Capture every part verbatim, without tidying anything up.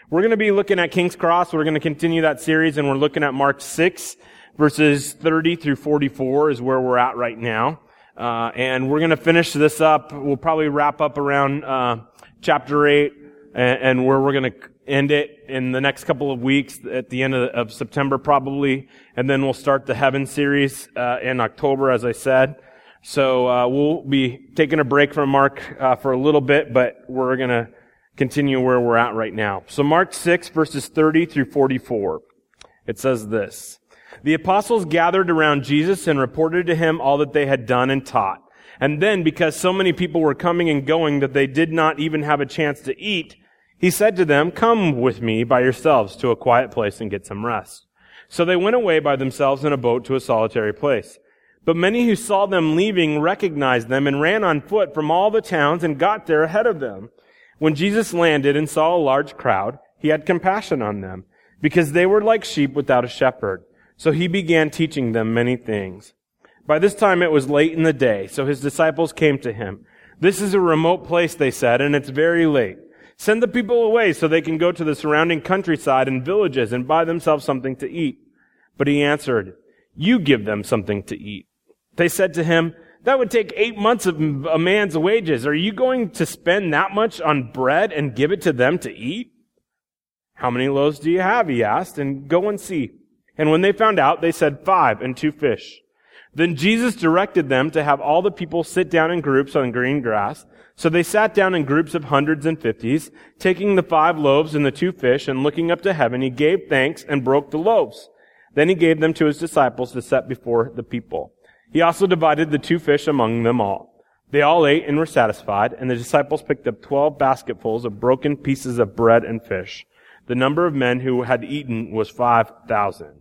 We're going to be looking at King's Cross. We're going to continue that series, and we're looking at Mark six, verses thirty through forty-four is where we're at right now. Uh, and we're going to finish this up. We'll probably wrap up around uh, chapter eight, and, and where we're going to end it in the next couple of weeks, at the end of, of September probably. And then we'll start the Heaven series uh, in October, as I said. So uh, we'll be taking a break from Mark uh, for a little bit, but we're going to continue where we're at right now. So Mark six, verses thirty through forty-four. It says this: The apostles gathered around Jesus and reported to him all that they had done and taught. And then, because so many people were coming and going that they did not even have a chance to eat, he said to them, "Come with me by yourselves to a quiet place and get some rest." So they went away by themselves in a boat to a solitary place. But many who saw them leaving recognized them and ran on foot from all the towns and got there ahead of them. When Jesus landed and saw a large crowd, he had compassion on them, because they were like sheep without a shepherd. So he began teaching them many things. By this time it was late in the day, so his disciples came to him. "This is a remote place," they said, "and it's very late. Send the people away so they can go to the surrounding countryside and villages and buy themselves something to eat." But he answered, "You give them something to eat." They said to him, "That would take eight months of a man's wages. Are you going to spend that much on bread and give it to them to eat?" "How many loaves do you have?" he asked, "and go and see." And when they found out, they said, "Five and two fish." Then Jesus directed them to have all the people sit down in groups on green grass. So they sat down in groups of hundreds and fifties, taking the five loaves and the two fish, and looking up to heaven, he gave thanks and broke the loaves. Then he gave them to his disciples to set before the people. He also divided the two fish among them all. They all ate and were satisfied, and the disciples picked up twelve basketfuls of broken pieces of bread and fish. The number of men who had eaten was five thousand.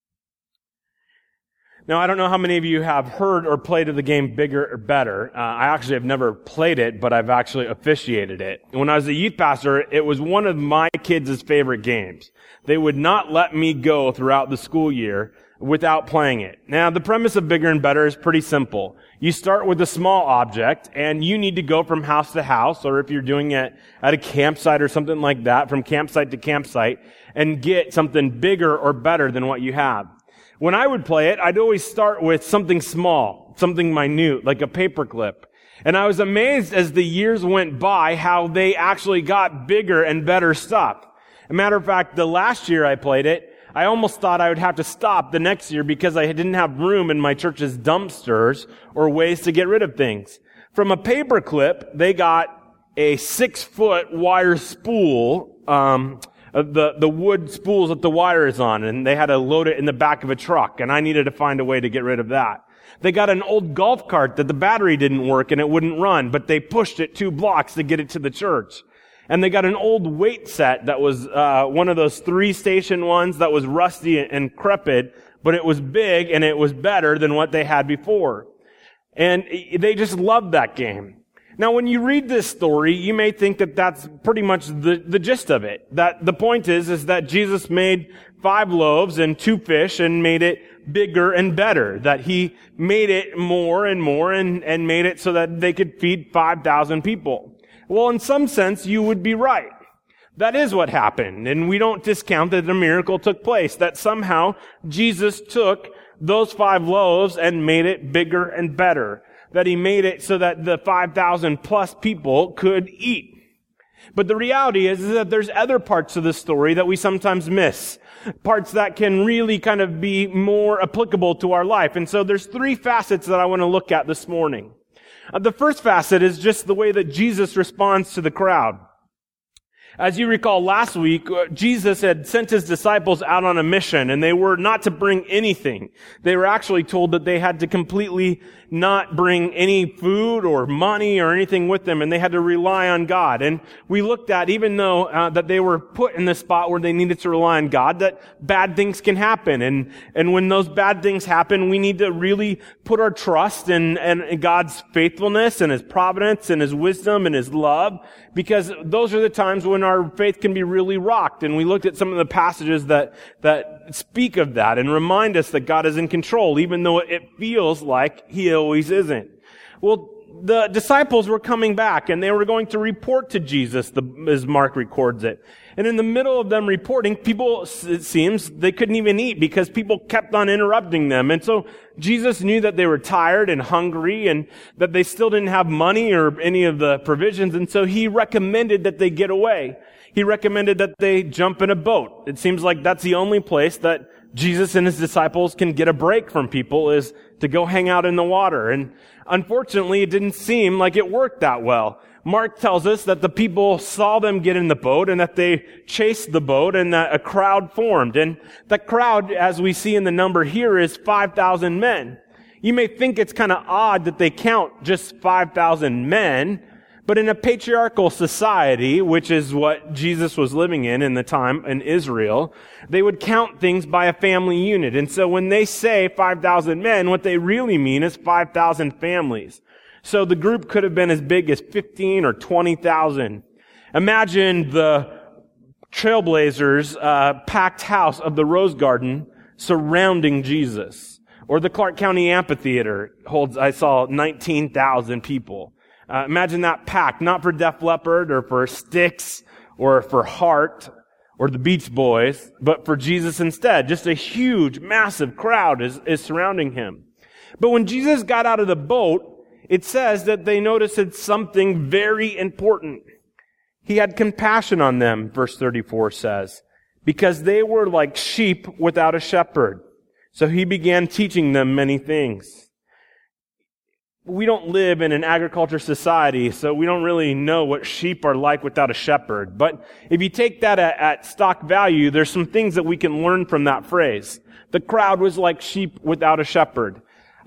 Now, I don't know how many of you have heard or played of the game Bigger or Better. Uh, I actually have never played it, but I've actually officiated it. When I was a youth pastor, it was one of my kids' favorite games. They would not let me go throughout the school year without playing it. Now, the premise of Bigger and Better is pretty simple. You start with a small object, and you need to go from house to house, or if you're doing it at a campsite or something like that, from campsite to campsite, and get something bigger or better than what you have. When I would play it, I'd always start with something small, something minute, like a paperclip. And I was amazed as the years went by how they actually got bigger and better stuff. As a matter of fact, the last year I played it, I almost thought I would have to stop the next year because I didn't have room in my church's dumpsters or ways to get rid of things. From a paperclip, they got a six-foot wire spool, um, the, the wood spools that the wire is on, and they had to load it in the back of a truck, and I needed to find a way to get rid of that. They got an old golf cart that the battery didn't work and it wouldn't run, but they pushed it two blocks to get it to the church. And they got an old weight set that was uh one of those three-station ones that was rusty and crepit, but it was big and it was better than what they had before. And they just loved that game. Now, when you read this story, you may think that that's pretty much the, the gist of it. That the point is, is that Jesus made five loaves and two fish and made it bigger and better. That he made it more and more and, and made it so that they could feed five thousand people. Well, in some sense, you would be right. That is what happened. And we don't discount that a miracle took place. That somehow Jesus took those five loaves and made it bigger and better. That he made it so that the five thousand plus people could eat. But the reality is, is that there's other parts of the story that we sometimes miss. Parts that can really kind of be more applicable to our life. And so there's three facets that I want to look at this morning. Uh, the first facet is just the way that Jesus responds to the crowd. As you recall, last week, uh, Jesus had sent his disciples out on a mission, and they were not to bring anything. They were actually told that they had to completely not bring any food or money or anything with them, and they had to rely on God. And we looked at, even though uh, that they were put in the spot where they needed to rely on God, that bad things can happen. And and when those bad things happen, we need to really put our trust in, in God's faithfulness and his providence and his wisdom and his love, because those are the times when our faith can be really rocked. And we looked at some of the passages that that speak of that and remind us that God is in control, even though it feels like he always isn't. Well, the disciples were coming back and they were going to report to Jesus, the, as Mark records it. And in the middle of them reporting, people, it seems, they couldn't even eat because people kept on interrupting them. And so Jesus knew that they were tired and hungry and that they still didn't have money or any of the provisions. And so he recommended that they get away. He recommended that they jump in a boat. It seems like that's the only place that Jesus and his disciples can get a break from people, is to go hang out in the water. And unfortunately, it didn't seem like it worked that well. Mark tells us that the people saw them get in the boat and that they chased the boat and that a crowd formed. And the crowd, as we see in the number here, is five thousand men. You may think it's kind of odd that they count just five thousand men, but in a patriarchal society, which is what Jesus was living in in the time in Israel, they would count things by a family unit. And so when they say five thousand men, what they really mean is five thousand families. So the group could have been as big as fifteen or twenty thousand. Imagine the Trailblazers' uh, packed house of the Rose Garden surrounding Jesus. Or the Clark County Amphitheater holds, I saw, nineteen thousand people. Uh, imagine that packed, not for Def Leppard or for Styx or for Heart or the Beach Boys, but for Jesus instead. Just a huge, massive crowd is, is surrounding him. But when Jesus got out of the boat, it says that they noticed something very important. He had compassion on them, verse thirty-four says, because they were like sheep without a shepherd. So he began teaching them many things. We don't live in an agriculture society, so we don't really know what sheep are like without a shepherd. But if you take that at, at stock value, there's some things that we can learn from that phrase. The crowd was like sheep without a shepherd.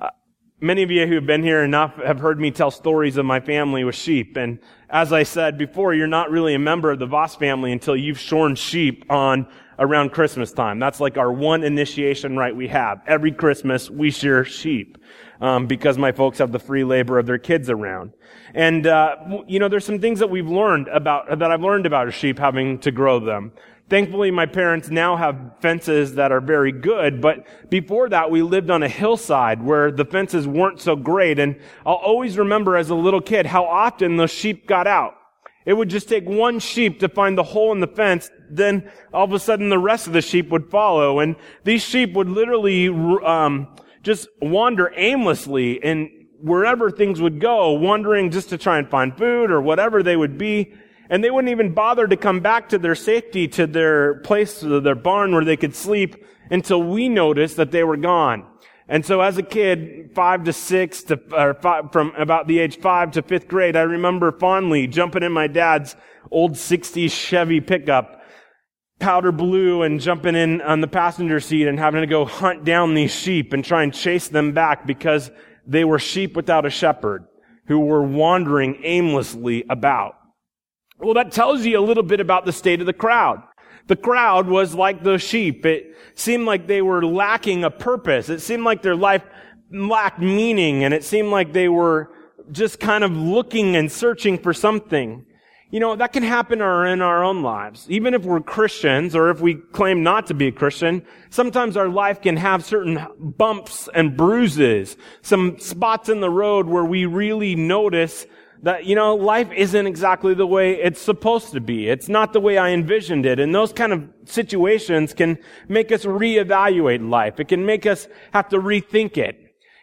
Many of you who have been here enough have heard me tell stories of my family with sheep. And as I said before, you're not really a member of the Voss family until you've shorn sheep on around Christmas time. That's like our one initiation rite we have. Every Christmas, we shear sheep um, because my folks have the free labor of their kids around. And, uh, you know, there's some things that we've learned about, that I've learned about a sheep having to grow them. Thankfully, my parents now have fences that are very good, but before that, we lived on a hillside where the fences weren't so great, and I'll always remember as a little kid how often those sheep got out. It would just take one sheep to find the hole in the fence, then all of a sudden the rest of the sheep would follow, and these sheep would literally um, just wander aimlessly, and wherever things would go, wandering just to try and find food or whatever they would be. And they wouldn't even bother to come back to their safety, to their place, to their barn where they could sleep until we noticed that they were gone. And so as a kid, five to six to, or five, from about the age five to fifth grade, I remember fondly jumping in my dad's old sixties Chevy pickup, powder blue, and jumping in on the passenger seat and having to go hunt down these sheep and try and chase them back because they were sheep without a shepherd who were wandering aimlessly about. Well, that tells you a little bit about the state of the crowd. The crowd was like the sheep. It seemed like they were lacking a purpose. It seemed like their life lacked meaning, and it seemed like they were just kind of looking and searching for something. You know, that can happen in our own lives. Even if we're Christians, or if we claim not to be a Christian, sometimes our life can have certain bumps and bruises, some spots in the road where we really notice that, you know, life isn't exactly the way it's supposed to be. It's not the way I envisioned it. And those kind of situations can make us reevaluate life. It can make us have to rethink it.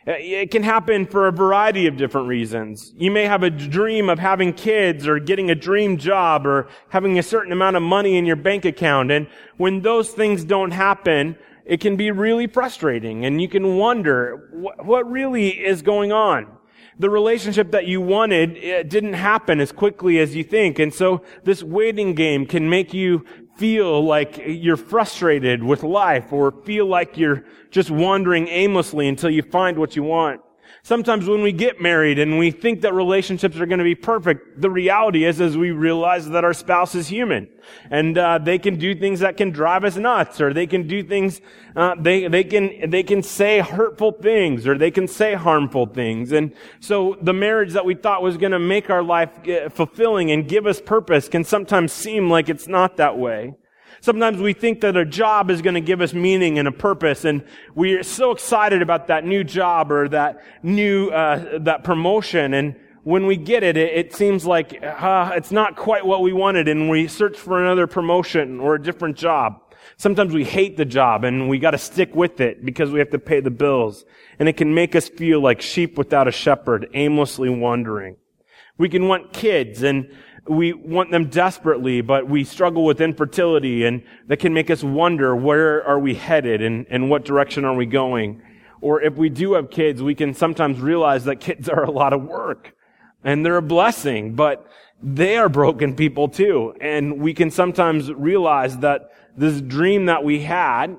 It can happen for a variety of different reasons. You may have a dream of having kids or getting a dream job or having a certain amount of money in your bank account. And when those things don't happen, it can be really frustrating. And you can wonder, what really is going on? The relationship that you wanted, it didn't happen as quickly as you think. And so this waiting game can make you feel like you're frustrated with life, or feel like you're just wandering aimlessly until you find what you want. Sometimes when we get married and we think that relationships are going to be perfect, the reality is, is we realize that our spouse is human. And uh, they can do things that can drive us nuts, or they can do things, uh, they they can they can say hurtful things, or they can say harmful things. And so the marriage that we thought was going to make our life fulfilling and give us purpose can sometimes seem like it's not that way. Sometimes we think that a job is going to give us meaning and a purpose, and we're so excited about that new job or that new, uh, that promotion, and when we get it, it, it seems like uh, it's not quite what we wanted, and we search for another promotion or a different job. Sometimes we hate the job, and we got to stick with it because we have to pay the bills. And it can make us feel like sheep without a shepherd, aimlessly wandering. We can want kids, and we want them desperately, but we struggle with infertility, and that can make us wonder, where are we headed, and, and what direction are we going? Or if we do have kids, we can sometimes realize that kids are a lot of work, and they're a blessing, but they are broken people too. And we can sometimes realize that this dream that we had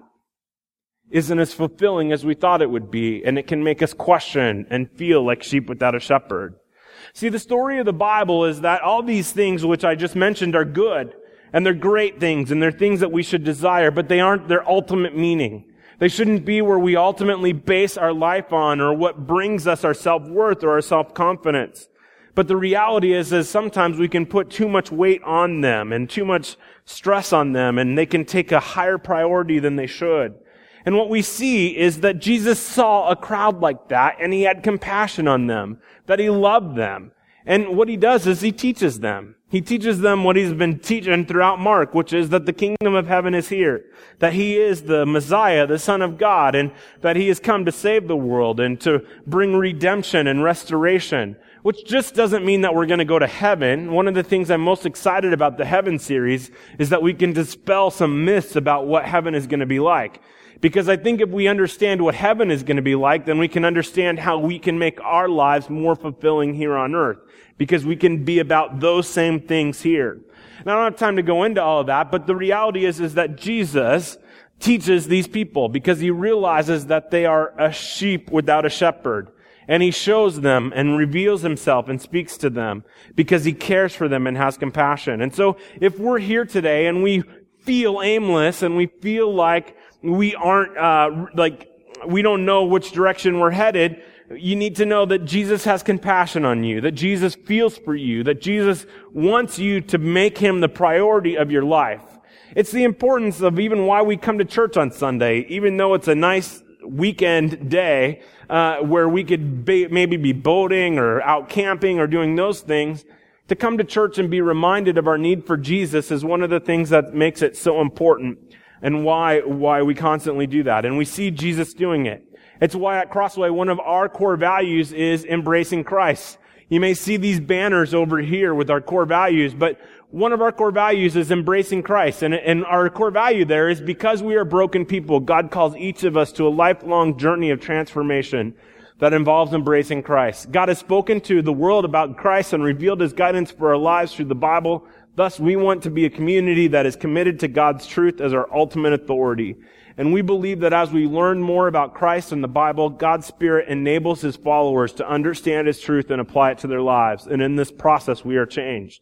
isn't as fulfilling as we thought it would be, and it can make us question and feel like sheep without a shepherd. See, the story of the Bible is that all these things which I just mentioned are good, and they're great things, and they're things that we should desire, but they aren't their ultimate meaning. They shouldn't be where we ultimately base our life on, or what brings us our self-worth or our self-confidence. But the reality is, is sometimes we can put too much weight on them and too much stress on them, and they can take a higher priority than they should. And what we see is that Jesus saw a crowd like that, and he had compassion on them, that he loved them. And what he does is he teaches them. He teaches them what he's been teaching throughout Mark, which is that the kingdom of heaven is here, that he is the Messiah, the Son of God, and that he has come to save the world and to bring redemption and restoration, which just doesn't mean that we're going to go to heaven. One of the things I'm most excited about the Heaven series is that we can dispel some myths about what heaven is going to be like. Because I think if we understand what heaven is going to be like, then we can understand how we can make our lives more fulfilling here on earth. Because we can be about those same things here. Now, I don't have time to go into all of that, but the reality is, is that Jesus teaches these people because he realizes that they are a sheep without a shepherd. And he shows them and reveals himself and speaks to them because he cares for them and has compassion. And so if we're here today and we feel aimless and we feel like we aren't, uh, like, we don't know which direction we're headed, you need to know that Jesus has compassion on you, that Jesus feels for you, that Jesus wants you to make him the priority of your life. It's the importance of even why we come to church on Sunday, even though it's a nice weekend day, uh, where we could be, maybe be boating or out camping or doing those things. To come to church and be reminded of our need for Jesus is one of the things that makes it so important. And why, why we constantly do that. And we see Jesus doing it. It's why at Crossway, one of our core values is embracing Christ. You may see these banners over here with our core values, but one of our core values is embracing Christ. And, and our core value there is because we are broken people, God calls each of us to a lifelong journey of transformation that involves embracing Christ. God has spoken to the world about Christ and revealed his guidance for our lives through the Bible. Thus, we want to be a community that is committed to God's truth as our ultimate authority. And we believe that as we learn more about Christ and the Bible, God's Spirit enables his followers to understand his truth and apply it to their lives. And in this process, we are changed.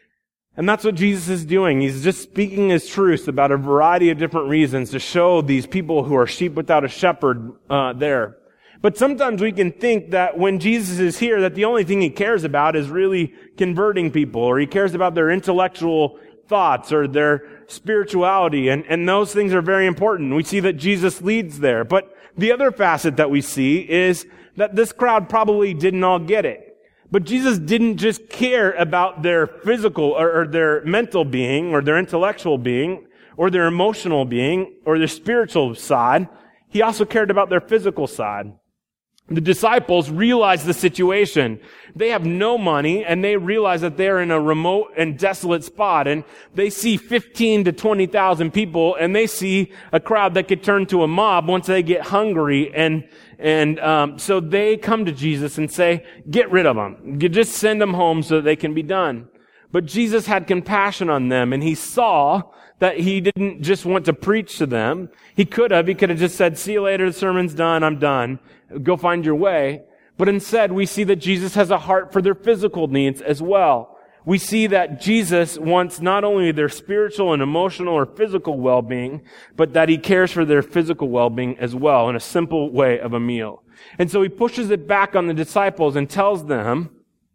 And that's what Jesus is doing. He's just speaking his truth about a variety of different reasons to show these people who are sheep without a shepherd uh, there. But sometimes we can think that when Jesus is here, that the only thing he cares about is really converting people, or he cares about their intellectual thoughts or their spirituality, and, and those things are very important. We see that Jesus leads there. But the other facet that we see is that this crowd probably didn't all get it. But Jesus didn't just care about their physical or, or their mental being or their intellectual being or their emotional being or their spiritual side. He also cared about their physical side. The disciples realize the situation. They have no money, and they realize that they're in a remote and desolate spot, and they see fifteen to twenty thousand people, and they see a crowd that could turn to a mob once they get hungry, and and um, so they come to Jesus and say, get rid of them. Just send them home so that they can be done. But Jesus had compassion on them, and he saw that he didn't just want to preach to them. He could have. He could have just said, see you later, the sermon's done, I'm done. Go find your way. But instead, we see that Jesus has a heart for their physical needs as well. We see that Jesus wants not only their spiritual and emotional or physical well-being, but that he cares for their physical well-being as well in a simple way of a meal. And so he pushes it back on the disciples and tells them,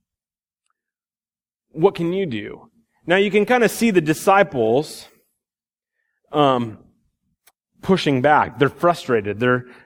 what can you do? Now you can kind of see the disciples um, pushing back. They're frustrated. They're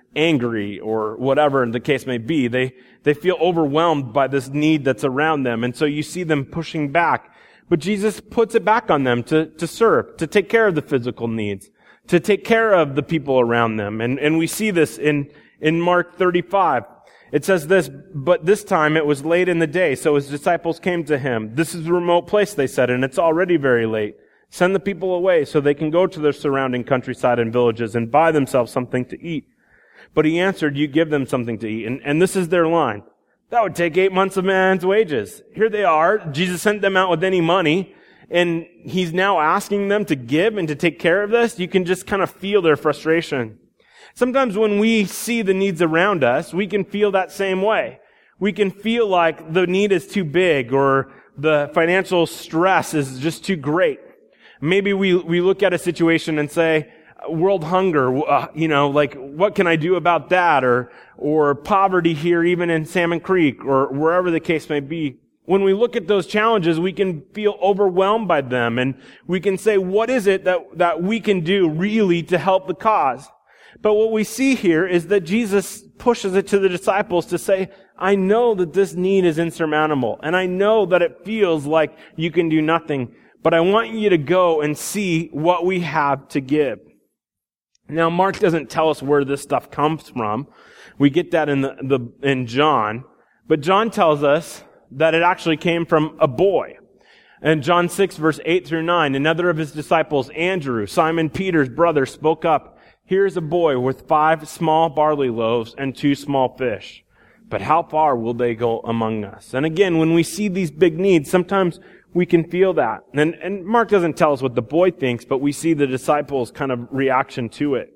angry or whatever the case may be. They, they feel overwhelmed by this need that's around them. And so you see them pushing back. But Jesus puts it back on them to, to serve, to take care of the physical needs, to take care of the people around them. And, and we see this in, in Mark thirty-five. It says this, but this time it was late in the day, so his disciples came to him. This is a remote place, they said, and it's already very late. Send the people away so they can go to their surrounding countryside and villages and buy themselves something to eat. But he answered, you give them something to eat. And, and this is their line. That would take eight months of man's wages. Here they are. Jesus sent them out with any money, and he's now asking them to give and to take care of this. You can just kind of feel their frustration. Sometimes when we see the needs around us, we can feel that same way. We can feel like the need is too big or the financial stress is just too great. Maybe we, we look at a situation and say, world hunger, uh, you know, like, what can I do about that? Or, or poverty here, even in Salmon Creek, or wherever the case may be. When we look at those challenges, we can feel overwhelmed by them, and we can say, what is it that, that we can do really to help the cause? But what we see here is that Jesus pushes it to the disciples to say, I know that this need is insurmountable, and I know that it feels like you can do nothing, but I want you to go and see what we have to give. Now, Mark doesn't tell us where this stuff comes from. We get that in the, the in John, but John tells us that it actually came from a boy. In John six, verse eight through nine, another of his disciples, Andrew, Simon Peter's brother, spoke up. Here's a boy with five small barley loaves and two small fish. But how far will they go among us? And again, when we see these big needs, sometimes we can feel that. And, and Mark doesn't tell us what the boy thinks, but we see the disciples' kind of reaction to it.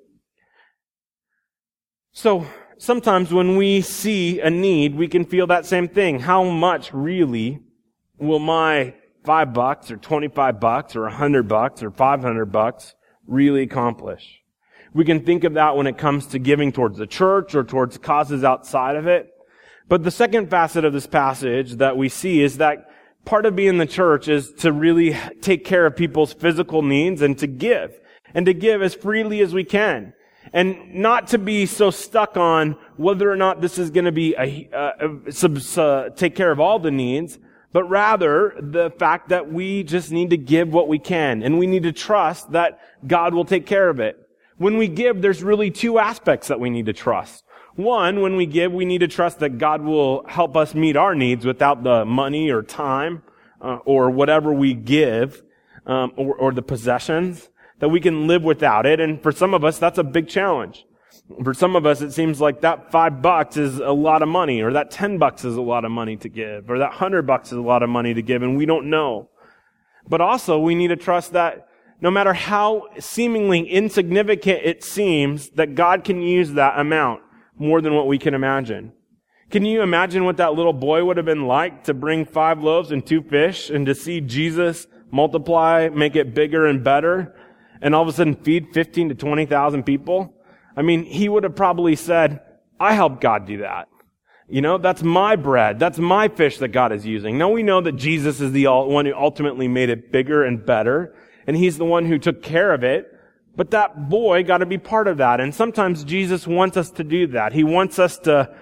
So sometimes when we see a need, we can feel that same thing. How much really will my five bucks or twenty-five bucks or a hundred bucks or five hundred bucks really accomplish? We can think of that when it comes to giving towards the church or towards causes outside of it. But the second facet of this passage that we see is that part of being the church is to really take care of people's physical needs and to give. And to give as freely as we can. And not to be so stuck on whether or not this is going to be a, a, a sub, uh, take care of all the needs, but rather the fact that we just need to give what we can. And we need to trust that God will take care of it. When we give, there's really two aspects that we need to trust. One, when we give, we need to trust that God will help us meet our needs without the money or time uh, or whatever we give um, or, or the possessions, that we can live without it. And for some of us, that's a big challenge. For some of us, it seems like that five bucks is a lot of money, or that ten bucks is a lot of money to give, or that hundred bucks is a lot of money to give, and we don't know. But also, we need to trust that no matter how seemingly insignificant it seems, that God can use that amount more than what we can imagine. Can you imagine what that little boy would have been like to bring five loaves and two fish and to see Jesus multiply, make it bigger and better, and all of a sudden feed fifteen to twenty thousand people? I mean, he would have probably said, I helped God do that. You know, that's my bread. That's my fish that God is using. Now we know that Jesus is the one who ultimately made it bigger and better, and he's the one who took care of it. But that boy got to be part of that. And sometimes Jesus wants us to do that. He wants us to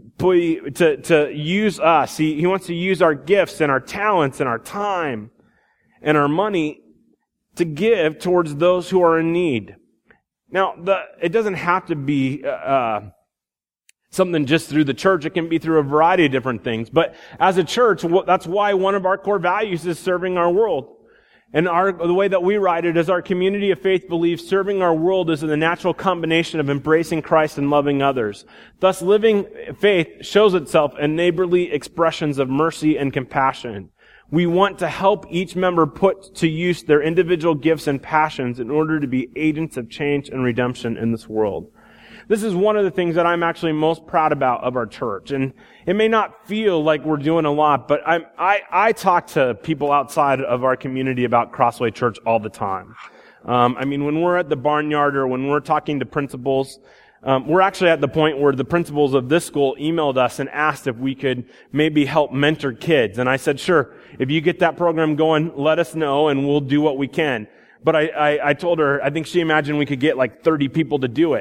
to, to use us. He, he wants to use our gifts and our talents and our time and our money to give towards those who are in need. Now, the, it doesn't have to be uh, something just through the church. It can be through a variety of different things. But as a church, that's why one of our core values is serving our world. And our, the way that we write it is our community of faith believes serving our world is the natural combination of embracing Christ and loving others. Thus, living faith shows itself in neighborly expressions of mercy and compassion. We want to help each member put to use their individual gifts and passions in order to be agents of change and redemption in this world. This is one of the things that I'm actually most proud about of our church. And it may not feel like we're doing a lot, but I'm, I, I talk to people outside of our community about Crossway Church all the time. Um, I mean, when we're at the barnyard or when we're talking to principals, um, we're actually at the point where the principals of this school emailed us and asked if we could maybe help mentor kids. And I said, sure, if you get that program going, let us know and we'll do what we can. But I, I, I told her, I think she imagined we could get like thirty people to do it.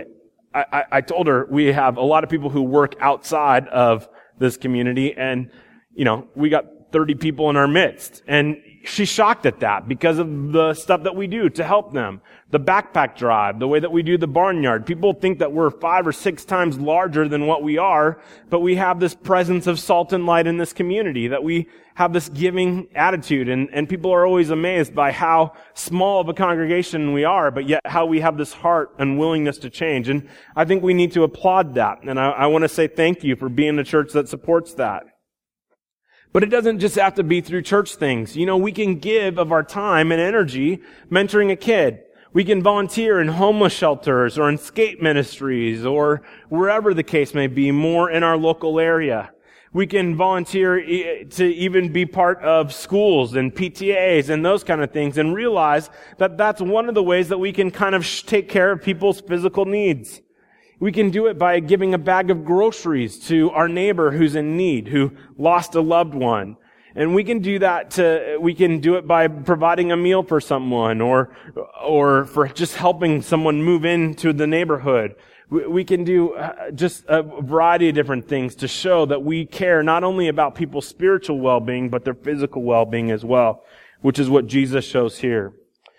I, I, I told her we have a lot of people who work outside of this community, and, you know, we got thirty people in our midst. And she's shocked at that because of the stuff that we do to help them. The backpack drive, the way that we do the barnyard. People think that we're five or six times larger than what we are, but we have this presence of salt and light in this community, that we have this giving attitude, and, and people are always amazed by how small of a congregation we are, but yet how we have this heart and willingness to change. And I think we need to applaud that. And I, I want to say thank you for being a church that supports that. But it doesn't just have to be through church things. You know, we can give of our time and energy mentoring a kid. We can volunteer in homeless shelters or in skate ministries or wherever the case may be, more in our local area. We can volunteer to even be part of schools and P T As and those kind of things, and realize that that's one of the ways that we can kind of take care of people's physical needs. We can do it by giving a bag of groceries to our neighbor who's in need, who lost a loved one. And we can do that to, we can do it by providing a meal for someone, or, or for just helping someone move into the neighborhood. We, we can do just a variety of different things to show that we care not only about people's spiritual well-being, but their physical well-being as well, which is what Jesus shows here.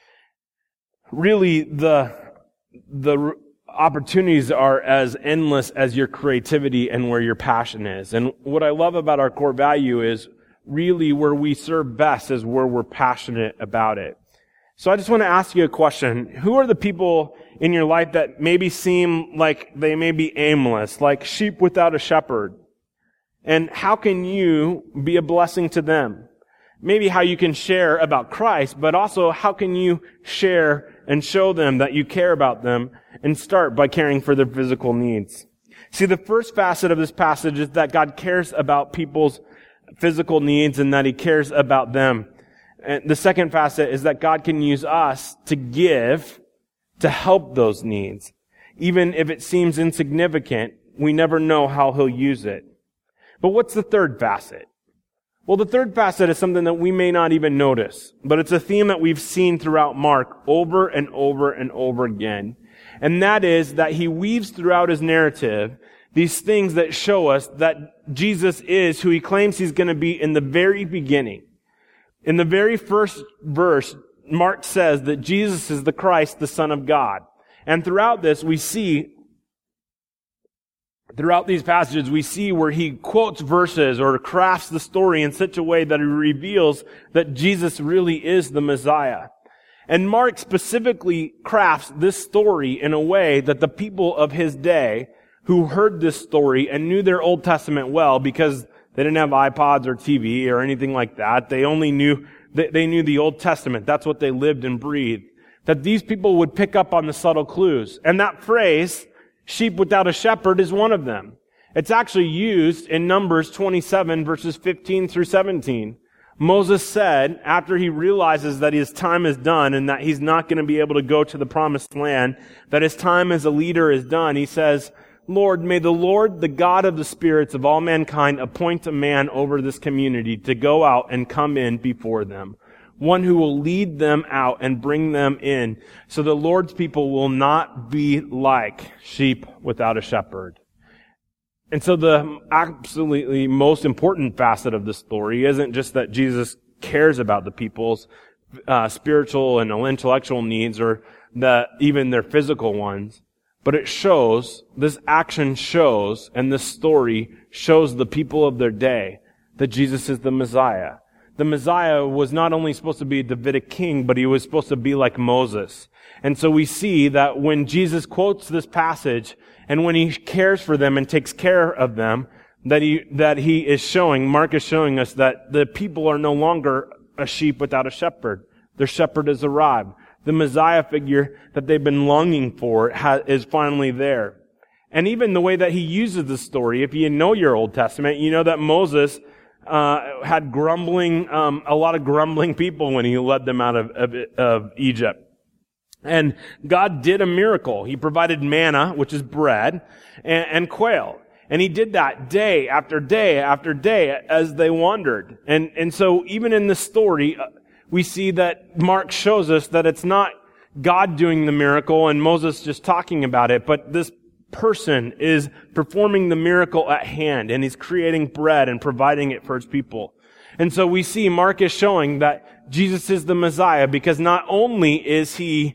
Really, the, the, opportunities are as endless as your creativity and where your passion is. And what I love about our core value is really where we serve best is where we're passionate about it. So I just want to ask you a question. Who are the people in your life that maybe seem like they may be aimless, like sheep without a shepherd? And how can you be a blessing to them? Maybe how you can share about Christ, but also how can you share and show them that you care about them, and start by caring for their physical needs. See, the first facet of this passage is that God cares about people's physical needs and that He cares about them. And the second facet is that God can use us to give, to help those needs. Even if it seems insignificant, we never know how He'll use it. But what's the third facet? Well, the third facet is something that we may not even notice, but it's a theme that we've seen throughout Mark over and over and over again. And that is that he weaves throughout his narrative these things that show us that Jesus is who He claims He's going to be in the very beginning. In the very first verse, Mark says that Jesus is the Christ, the Son of God. And throughout this, we see Throughout these passages, we see where he quotes verses or crafts the story in such a way that he reveals that Jesus really is the Messiah. And Mark specifically crafts this story in a way that the people of his day who heard this story and knew their Old Testament well, because they didn't have iPods or T V or anything like that. They only knew, they knew the Old Testament. That's what they lived and breathed. That these people would pick up on the subtle clues. And that phrase, sheep without a shepherd, is one of them. It's actually used in Numbers twenty-seven, verses fifteen through seventeen. Moses said, after he realizes that his time is done and that he's not going to be able to go to the promised land, that his time as a leader is done, he says, Lord, may the Lord, the God of the spirits of all mankind, appoint a man over this community to go out and come in before them. One who will lead them out and bring them in, so the Lord's people will not be like sheep without a shepherd. And so the absolutely most important facet of the story isn't just that Jesus cares about the people's uh, spiritual and intellectual needs, or the, even their physical ones, but it shows, this action shows, and this story shows the people of their day that Jesus is the Messiah. The Messiah was not only supposed to be a Davidic king, but he was supposed to be like Moses. And so we see that when Jesus quotes this passage, and when he cares for them and takes care of them, that he, that he is showing, Mark is showing us that the people are no longer a sheep without a shepherd. Their shepherd has arrived. The Messiah figure that they've been longing for ha- is finally there. And even the way that he uses the story, if you know your Old Testament, you know that Moses Uh, had grumbling, um, a lot of grumbling people when he led them out of, of, of Egypt. And God did a miracle. He provided manna, which is bread, and, and quail. And he did that day after day after day as they wandered. And, and so even in this story, we see that Mark shows us that it's not God doing the miracle and Moses just talking about it, but this person is performing the miracle at hand, and he's creating bread and providing it for his people. And so we see Mark is showing that Jesus is the Messiah, because not only is he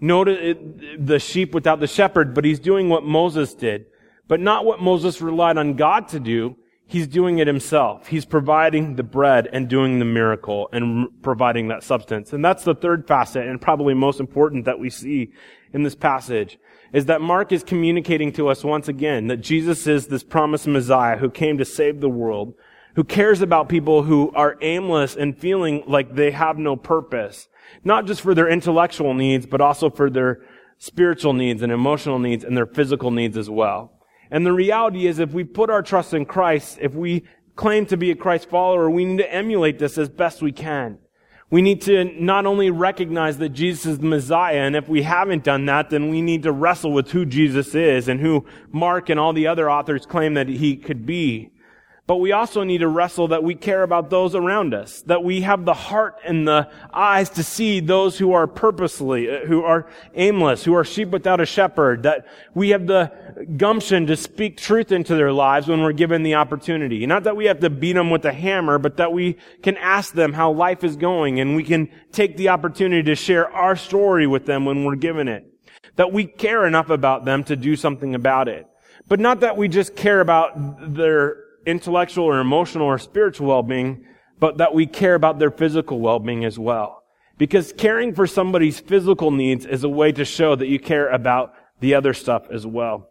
noted the sheep without the shepherd, but he's doing what Moses did. But not what Moses relied on God to do. He's doing it himself. He's providing the bread and doing the miracle and providing that substance. And that's the third facet, and probably most important that we see in this passage, is that Mark is communicating to us once again that Jesus is this promised Messiah who came to save the world, who cares about people who are aimless and feeling like they have no purpose, not just for their intellectual needs, but also for their spiritual needs and emotional needs and their physical needs as well. And the reality is, if we put our trust in Christ, if we claim to be a Christ follower, we need to emulate this as best we can. We need to not only recognize that Jesus is the Messiah, and if we haven't done that, then we need to wrestle with who Jesus is and who Mark and all the other authors claim that he could be. But we also need to wrestle that we care about those around us, that we have the heart and the eyes to see those who are purposely, who are aimless, who are sheep without a shepherd, that we have the gumption to speak truth into their lives when we're given the opportunity. Not that we have to beat them with a hammer, but that we can ask them how life is going, and we can take the opportunity to share our story with them when we're given it. That we care enough about them to do something about it. But not that we just care about their intellectual or emotional or spiritual well-being, but that we care about their physical well-being as well. Because caring for somebody's physical needs is a way to show that you care about the other stuff as well.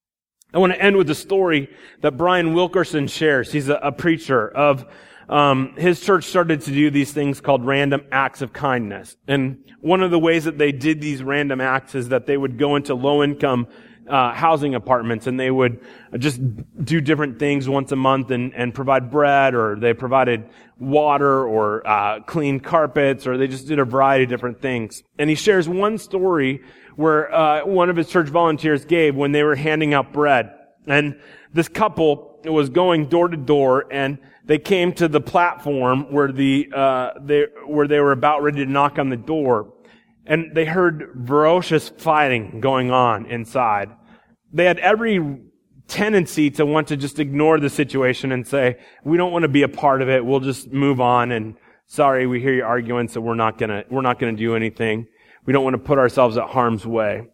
I want to end with a story that Brian Wilkerson shares. He's a, a preacher of, um, his church started to do these things called random acts of kindness. And one of the ways that they did these random acts is that they would go into low-income Uh, housing apartments, and they would just do different things once a month and, and provide bread, or they provided water, or uh, clean carpets, or they just did a variety of different things. And he shares one story where uh, one of his church volunteers gave when they were handing out bread. And this couple was going door to door, and they came to the platform where the uh, they where they were about ready to knock on the door. And they heard ferocious fighting going on inside. They had every tendency to want to just ignore the situation and say, we don't want to be a part of it. We'll just move on. And sorry, we hear you arguing, so we're not gonna, we're not gonna do anything. We don't want to put ourselves at harm's way.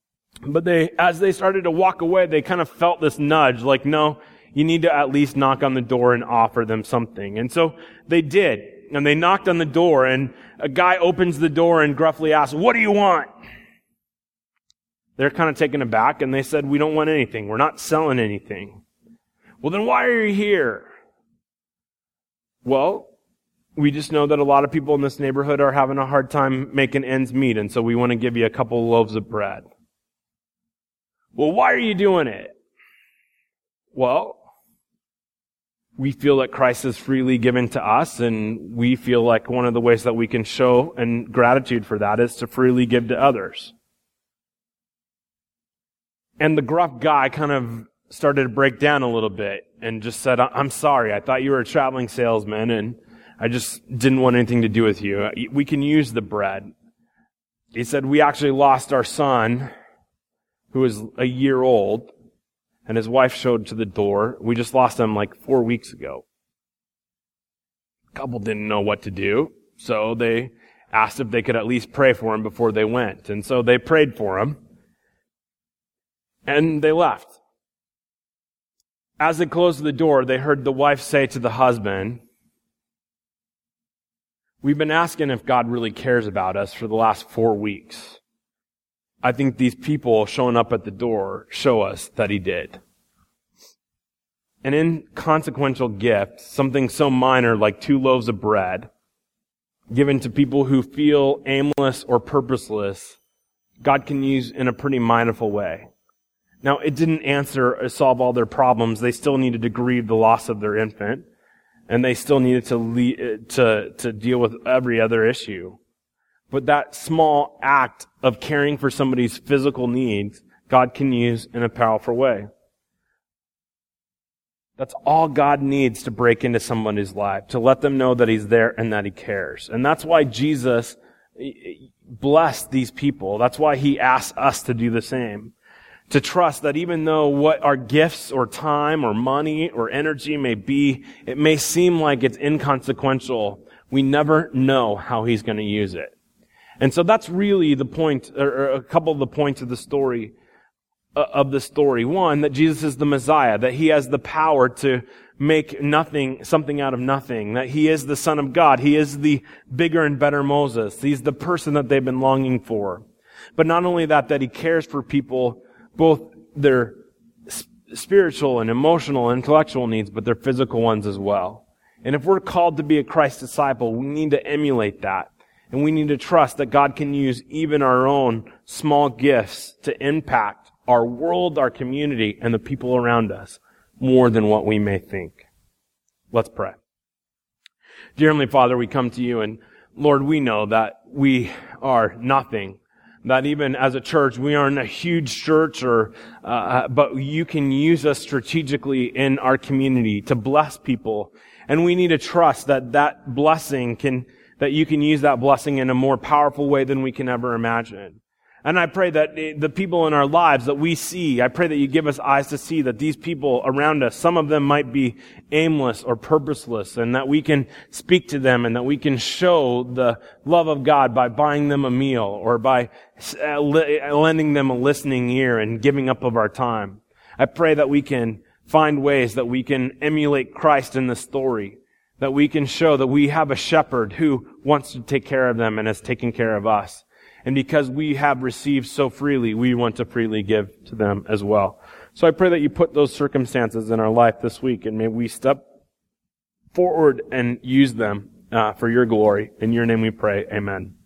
But they, as they started to walk away, they kind of felt this nudge, like, no, you need to at least knock on the door and offer them something. And so they did. And they knocked on the door, and a guy opens the door and gruffly asks, what do you want? They're kind of taken aback, and they said, we don't want anything. We're not selling anything. Well, then why are you here? Well, we just know that a lot of people in this neighborhood are having a hard time making ends meet, and so we want to give you a couple of loaves of bread. Well, why are you doing it? Well, we feel that Christ is freely given to us, and we feel like one of the ways that we can show and gratitude for that is to freely give to others. And the gruff guy kind of started to break down a little bit and just said, I'm sorry, I thought you were a traveling salesman, and I just didn't want anything to do with you. We can use the bread. He said, we actually lost our son, who was a year old, and his wife showed to the door. We just lost him like four weeks ago. The couple didn't know what to do, so they asked if they could at least pray for him before they went. And so they prayed for him, and they left. As they closed the door, they heard the wife say to the husband, we've been asking if God really cares about us for the last four weeks. I think these people showing up at the door show us that he did. An inconsequential gift, something so minor like two loaves of bread, given to people who feel aimless or purposeless, God can use in a pretty mindful way. Now, it didn't answer or solve all their problems. They still needed to grieve the loss of their infant, and they still needed to lead, to to deal with every other issue. But that small act of caring for somebody's physical needs, God can use in a powerful way. That's all God needs to break into somebody's life, to let them know that he's there and that he cares. And that's why Jesus blessed these people. That's why he asks us to do the same. To trust that even though what our gifts or time or money or energy may be, it may seem like it's inconsequential, we never know how He's going to use it. And so that's really the point, or a couple of the points of the story, uh, of the story. One, that Jesus is the Messiah, that He has the power to make nothing, something out of nothing, that He is the Son of God. He is the bigger and better Moses. He's the person that they've been longing for. But not only that, that He cares for people, both their spiritual and emotional and intellectual needs, but their physical ones as well. And if we're called to be a Christ disciple, we need to emulate that. And we need to trust that God can use even our own small gifts to impact our world, our community, and the people around us more than what we may think. Let's pray. Dear Heavenly Father, we come to You, and Lord, we know that we are nothing. That even as a church, we aren't a huge church, or uh, but You can use us strategically in our community to bless people. And we need to trust that that blessing can, that You can use that blessing in a more powerful way than we can ever imagine. And I pray that the people in our lives that we see, I pray that You give us eyes to see that these people around us, some of them might be aimless or purposeless, and that we can speak to them and that we can show the love of God by buying them a meal or by lending them a listening ear and giving up of our time. I pray that we can find ways that we can emulate Christ in the story, that we can show that we have a shepherd who wants to take care of them and has taken care of us. And because we have received so freely, we want to freely give to them as well. So I pray that You put those circumstances in our life this week, and may we step forward and use them uh, for Your glory. In Your name we pray. Amen.